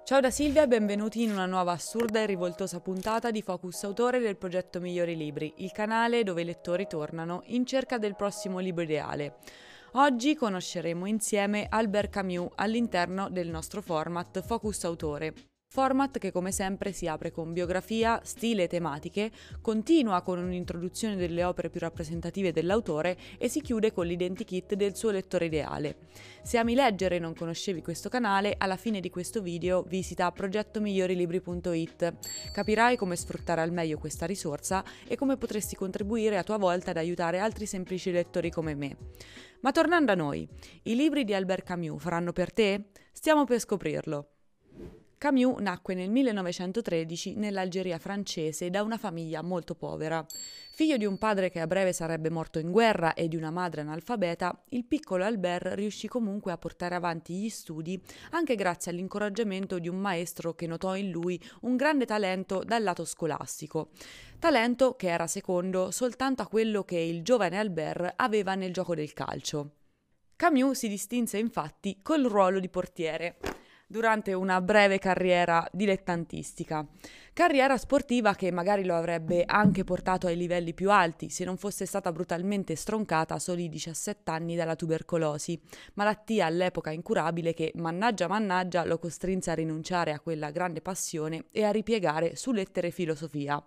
Ciao da Silvia e benvenuti in una nuova assurda e rivoltosa puntata di Focus Autore del progetto Migliori Libri, il canale dove i lettori tornano in cerca del prossimo libro ideale. Oggi conosceremo insieme Albert Camus all'interno del nostro format Focus Autore. Format che come sempre si apre con biografia, stile e tematiche, continua con un'introduzione delle opere più rappresentative dell'autore e si chiude con l'identikit del suo lettore ideale. Se ami leggere e non conoscevi questo canale, alla fine di questo video visita progettomigliorilibri.it. Capirai come sfruttare al meglio questa risorsa e come potresti contribuire a tua volta ad aiutare altri semplici lettori come me. Ma tornando a noi, i libri di Albert Camus faranno per te? Stiamo per scoprirlo. Camus nacque nel 1913 nell'Algeria francese da una famiglia molto povera. Figlio di un padre che a breve sarebbe morto in guerra e di una madre analfabeta, il piccolo Albert riuscì comunque a portare avanti gli studi anche grazie all'incoraggiamento di un maestro che notò in lui un grande talento dal lato scolastico. Talento che era secondo soltanto a quello che il giovane Albert aveva nel gioco del calcio. Camus si distinse infatti col ruolo di portiere durante una breve carriera dilettantistica. Carriera sportiva che magari lo avrebbe anche portato ai livelli più alti se non fosse stata brutalmente stroncata a soli 17 anni dalla tubercolosi, malattia all'epoca incurabile che, mannaggia, lo costrinse a rinunciare a quella grande passione e a ripiegare su lettere e filosofia.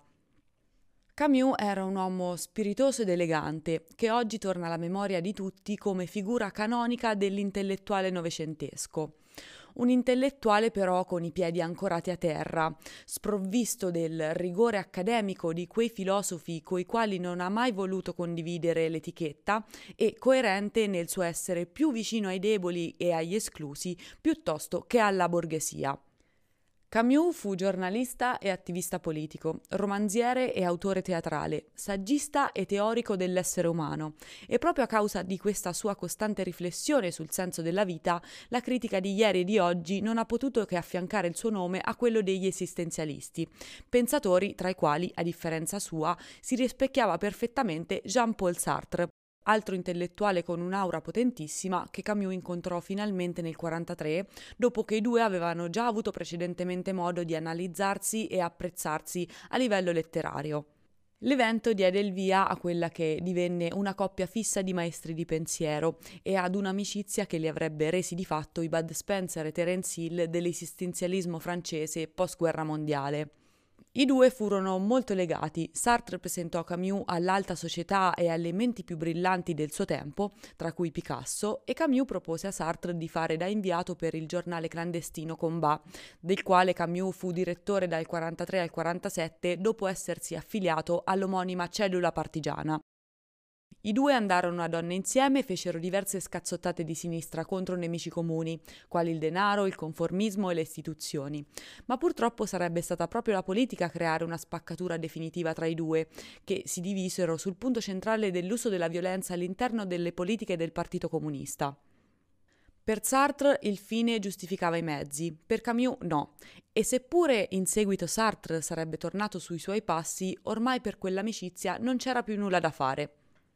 Camus era un uomo spiritoso ed elegante, che oggi torna alla memoria di tutti come figura canonica dell'intellettuale novecentesco. Un intellettuale però con i piedi ancorati a terra, sprovvisto del rigore accademico di quei filosofi coi quali non ha mai voluto condividere l'etichetta e coerente nel suo essere più vicino ai deboli e agli esclusi piuttosto che alla borghesia. Camus fu giornalista e attivista politico, romanziere e autore teatrale, saggista e teorico dell'essere umano, e proprio a causa di questa sua costante riflessione sul senso della vita, la critica di ieri e di oggi non ha potuto che affiancare il suo nome a quello degli esistenzialisti, pensatori tra i quali, a differenza sua, si rispecchiava perfettamente Jean-Paul Sartre, altro intellettuale con un'aura potentissima che Camus incontrò finalmente nel 1943, dopo che i due avevano già avuto precedentemente modo di analizzarsi e apprezzarsi a livello letterario. L'evento diede il via a quella che divenne una coppia fissa di maestri di pensiero e ad un'amicizia che li avrebbe resi di fatto i Bud Spencer e Terence Hill dell'esistenzialismo francese post-guerra mondiale. I due furono molto legati. Sartre presentò Camus all'alta società e alle menti più brillanti del suo tempo, tra cui Picasso, e Camus propose a Sartre di fare da inviato per il giornale clandestino Combat, del quale Camus fu direttore dal 1943 al 1947 dopo essersi affiliato all'omonima cellula partigiana. I due andarono a donne insieme e fecero diverse scazzottate di sinistra contro nemici comuni, quali il denaro, il conformismo e le istituzioni. Ma purtroppo sarebbe stata proprio la politica a creare una spaccatura definitiva tra i due, che si divisero sul punto centrale dell'uso della violenza all'interno delle politiche del Partito Comunista. Per Sartre il fine giustificava i mezzi, per Camus no, e seppure in seguito Sartre sarebbe tornato sui suoi passi, ormai per quell'amicizia non c'era più nulla da fare.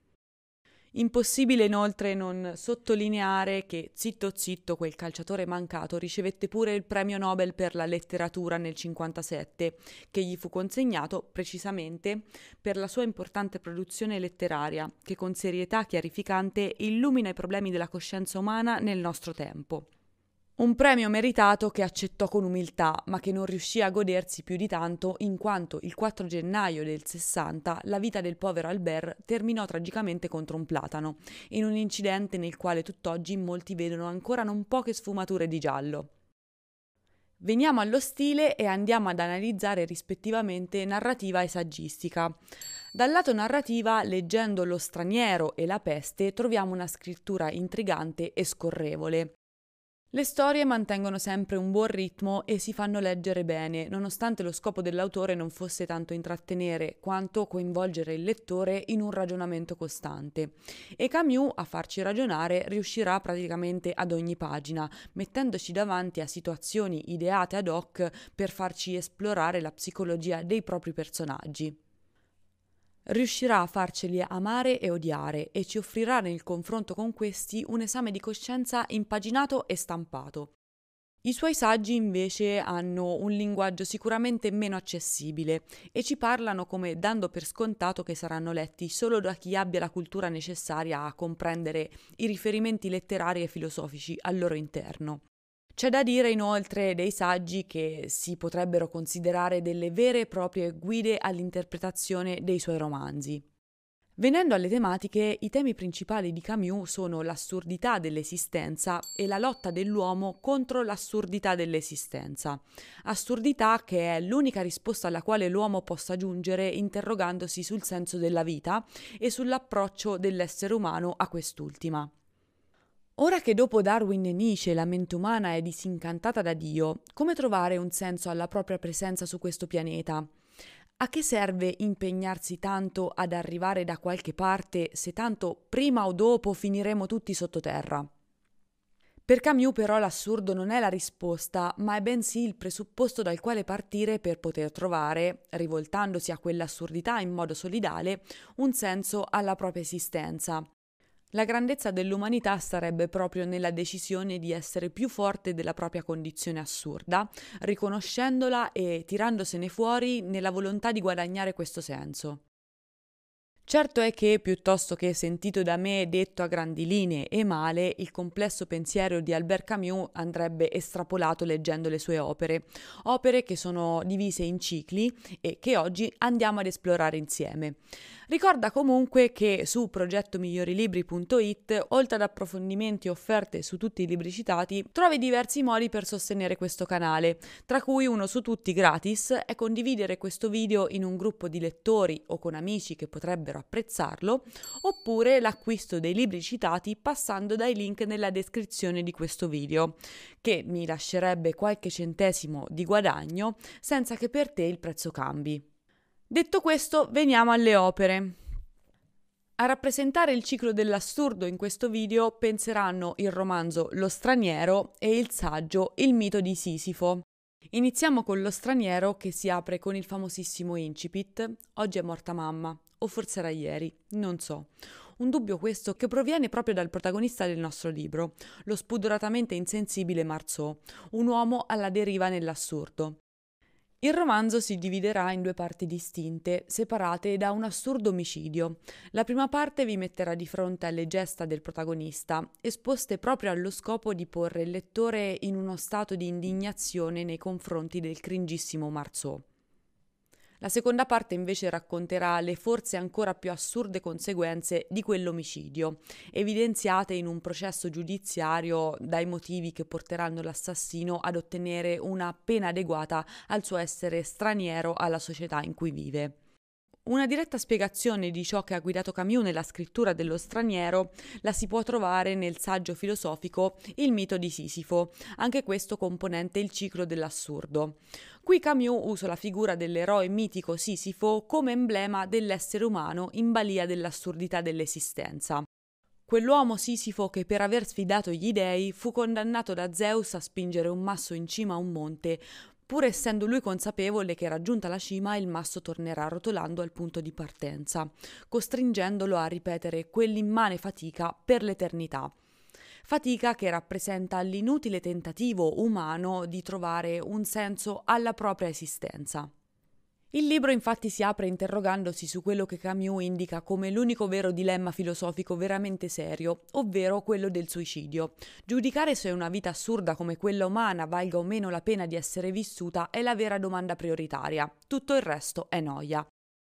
Impossibile inoltre non sottolineare che zitto quel calciatore mancato ricevette pure il premio Nobel per la letteratura nel 1957, che gli fu consegnato precisamente per la sua importante produzione letteraria, che con serietà chiarificante illumina i problemi della coscienza umana nel nostro tempo. Un premio meritato che accettò con umiltà, ma che non riuscì a godersi più di tanto in quanto il 4 gennaio del 60 la vita del povero Albert terminò tragicamente contro un platano, in un incidente nel quale tutt'oggi molti vedono ancora non poche sfumature di giallo. Veniamo allo stile e andiamo ad analizzare rispettivamente narrativa e saggistica. Dal lato narrativa, leggendo Lo straniero e La peste, troviamo una scrittura intrigante e scorrevole. Le storie mantengono sempre un buon ritmo e si fanno leggere bene, nonostante lo scopo dell'autore non fosse tanto intrattenere quanto coinvolgere il lettore in un ragionamento costante. E Camus, a farci ragionare, riuscirà praticamente ad ogni pagina, mettendoci davanti a situazioni ideate ad hoc per farci esplorare la psicologia dei propri personaggi. Riuscirà a farceli amare e odiare e ci offrirà nel confronto con questi un esame di coscienza impaginato e stampato. I suoi saggi invece hanno un linguaggio sicuramente meno accessibile e ci parlano come dando per scontato che saranno letti solo da chi abbia la cultura necessaria a comprendere i riferimenti letterari e filosofici al loro interno. C'è da dire inoltre dei saggi che si potrebbero considerare delle vere e proprie guide all'interpretazione dei suoi romanzi. Venendo alle tematiche, i temi principali di Camus sono l'assurdità dell'esistenza e la lotta dell'uomo contro l'assurdità dell'esistenza. Assurdità che è l'unica risposta alla quale l'uomo possa giungere interrogandosi sul senso della vita e sull'approccio dell'essere umano a quest'ultima. Ora che dopo Darwin e Nietzsche la mente umana è disincantata da Dio, come trovare un senso alla propria presenza su questo pianeta? A che serve impegnarsi tanto ad arrivare da qualche parte se tanto prima o dopo finiremo tutti sottoterra? Per Camus però l'assurdo non è la risposta, ma è bensì il presupposto dal quale partire per poter trovare, rivoltandosi a quell'assurdità in modo solidale, un senso alla propria esistenza. La grandezza dell'umanità starebbe proprio nella decisione di essere più forte della propria condizione assurda, riconoscendola e tirandosene fuori nella volontà di guadagnare questo senso. Certo è che, piuttosto che sentito da me detto a grandi linee e male, il complesso pensiero di Albert Camus andrebbe estrapolato leggendo le sue opere che sono divise in cicli e che oggi andiamo ad esplorare insieme. Ricorda comunque che su progettomigliorilibri.it, oltre ad approfondimenti e offerte su tutti i libri citati, trovi diversi modi per sostenere questo canale, tra cui uno su tutti gratis è condividere questo video in un gruppo di lettori o con amici che potrebbero apprezzarlo, oppure l'acquisto dei libri citati passando dai link nella descrizione di questo video, che mi lascerebbe qualche centesimo di guadagno senza che per te il prezzo cambi. Detto questo, veniamo alle opere. A rappresentare il ciclo dell'assurdo in questo video penseranno il romanzo Lo straniero e il saggio Il mito di Sisifo. Iniziamo con Lo straniero che si apre con il famosissimo incipit «Oggi è morta mamma», o forse era ieri, non so. Un dubbio questo che proviene proprio dal protagonista del nostro libro, lo spudoratamente insensibile Marceau, un uomo alla deriva nell'assurdo. Il romanzo si dividerà in due parti distinte, separate da un assurdo omicidio. La prima parte vi metterà di fronte alle gesta del protagonista, esposte proprio allo scopo di porre il lettore in uno stato di indignazione nei confronti del cringissimo Marceau. La seconda parte invece racconterà le forse ancora più assurde conseguenze di quell'omicidio, evidenziate in un processo giudiziario dai motivi che porteranno l'assassino ad ottenere una pena adeguata al suo essere straniero alla società in cui vive. Una diretta spiegazione di ciò che ha guidato Camus nella scrittura dello straniero la si può trovare nel saggio filosofico Il mito di Sisifo, anche questo componente il ciclo dell'assurdo. Qui Camus usa la figura dell'eroe mitico Sisifo come emblema dell'essere umano in balia dell'assurdità dell'esistenza. Quell'uomo Sisifo che per aver sfidato gli dei fu condannato da Zeus a spingere un masso in cima a un monte, pur essendo lui consapevole che raggiunta la cima il masso tornerà rotolando al punto di partenza, costringendolo a ripetere quell'immane fatica per l'eternità. Fatica che rappresenta l'inutile tentativo umano di trovare un senso alla propria esistenza. Il libro infatti si apre interrogandosi su quello che Camus indica come l'unico vero dilemma filosofico veramente serio, ovvero quello del suicidio. Giudicare se una vita assurda come quella umana valga o meno la pena di essere vissuta è la vera domanda prioritaria, tutto il resto è noia.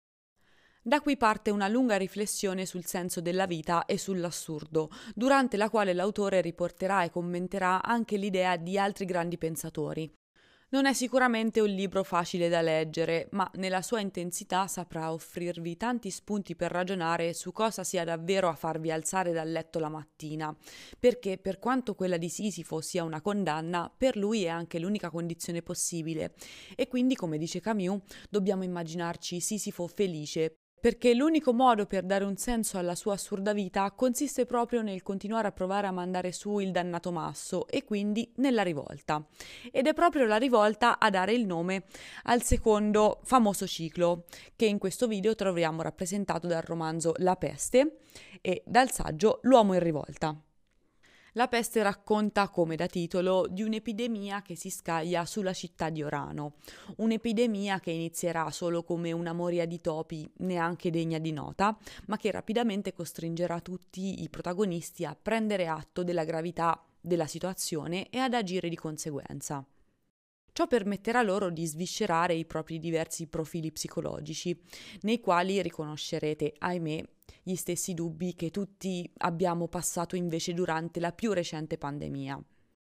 Da qui parte una lunga riflessione sul senso della vita e sull'assurdo, durante la quale l'autore riporterà e commenterà anche l'idea di altri grandi pensatori. Non è sicuramente un libro facile da leggere, ma nella sua intensità saprà offrirvi tanti spunti per ragionare su cosa sia davvero a farvi alzare dal letto la mattina, perché per quanto quella di Sisifo sia una condanna, per lui è anche l'unica condizione possibile e quindi, come dice Camus, dobbiamo immaginarci Sisifo felice, perché l'unico modo per dare un senso alla sua assurda vita consiste proprio nel continuare a provare a mandare su il dannato masso e quindi nella rivolta. Ed è proprio la rivolta a dare il nome al secondo famoso ciclo, che in questo video troviamo rappresentato dal romanzo La peste e dal saggio L'uomo in rivolta. La peste racconta, come da titolo, di un'epidemia che si scaglia sulla città di Orano, un'epidemia che inizierà solo come una moria di topi neanche degna di nota, ma che rapidamente costringerà tutti i protagonisti a prendere atto della gravità della situazione e ad agire di conseguenza. Ciò permetterà loro di sviscerare i propri diversi profili psicologici, nei quali riconoscerete, ahimè, gli stessi dubbi che tutti abbiamo passato invece durante la più recente pandemia.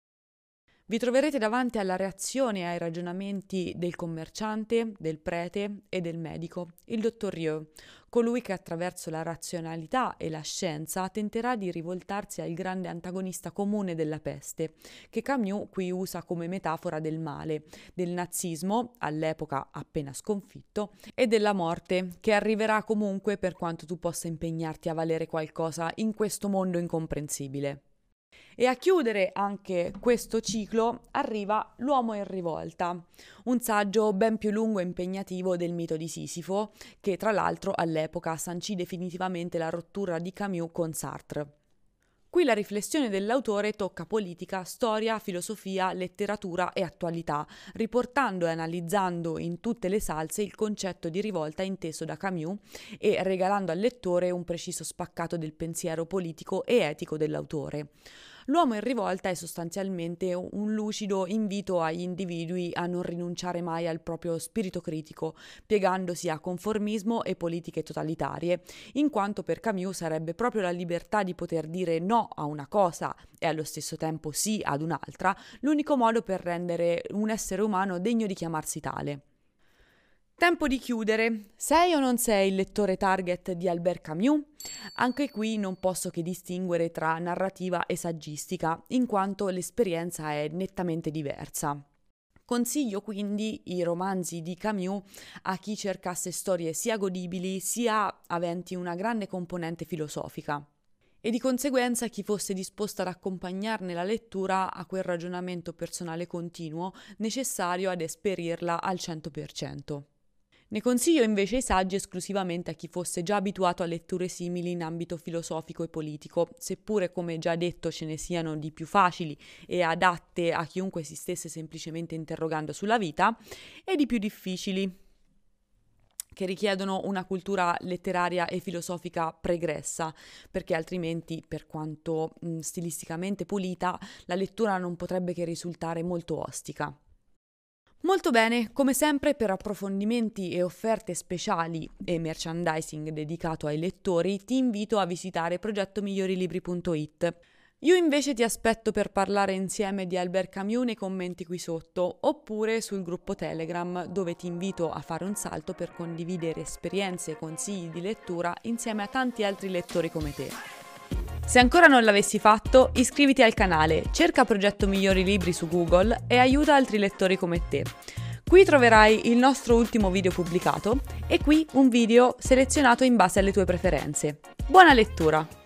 Vi troverete davanti alla reazione e ai ragionamenti del commerciante, del prete e del medico, il dottor Rieu, colui che attraverso la razionalità e la scienza tenterà di rivoltarsi al grande antagonista comune della peste, che Camus qui usa come metafora del male, del nazismo, all'epoca appena sconfitto, e della morte, che arriverà comunque per quanto tu possa impegnarti a valere qualcosa in questo mondo incomprensibile. E a chiudere anche questo ciclo arriva L'uomo in rivolta, un saggio ben più lungo e impegnativo del mito di Sisifo, che tra l'altro all'epoca sancì definitivamente la rottura di Camus con Sartre. Qui la riflessione dell'autore tocca politica, storia, filosofia, letteratura e attualità, riportando e analizzando in tutte le salse il concetto di rivolta inteso da Camus e regalando al lettore un preciso spaccato del pensiero politico e etico dell'autore. L'uomo in rivolta è sostanzialmente un lucido invito agli individui a non rinunciare mai al proprio spirito critico, piegandosi a conformismo e politiche totalitarie, in quanto per Camus sarebbe proprio la libertà di poter dire no a una cosa e allo stesso tempo sì ad un'altra, l'unico modo per rendere un essere umano degno di chiamarsi tale. Tempo di chiudere. Sei o non sei il lettore target di Albert Camus? Anche qui non posso che distinguere tra narrativa e saggistica, in quanto l'esperienza è nettamente diversa. Consiglio quindi i romanzi di Camus a chi cercasse storie sia godibili sia aventi una grande componente filosofica e di conseguenza chi fosse disposto ad accompagnarne la lettura a quel ragionamento personale continuo necessario ad esperirla al 100%. Ne consiglio invece i saggi esclusivamente a chi fosse già abituato a letture simili in ambito filosofico e politico, seppure come già detto ce ne siano di più facili e adatte a chiunque si stesse semplicemente interrogando sulla vita, e di più difficili, che richiedono una cultura letteraria e filosofica pregressa, perché altrimenti, per quanto stilisticamente pulita, la lettura non potrebbe che risultare molto ostica. Molto bene, come sempre per approfondimenti e offerte speciali e merchandising dedicato ai lettori ti invito a visitare progettomigliorilibri.it. Io invece ti aspetto per parlare insieme di Albert Camus nei commenti qui sotto oppure sul gruppo Telegram dove ti invito a fare un salto per condividere esperienze e consigli di lettura insieme a tanti altri lettori come te. Se ancora non l'avessi fatto, iscriviti al canale, cerca Progetto Migliori Libri su Google e aiuta altri lettori come te. Qui troverai il nostro ultimo video pubblicato e qui un video selezionato in base alle tue preferenze. Buona lettura!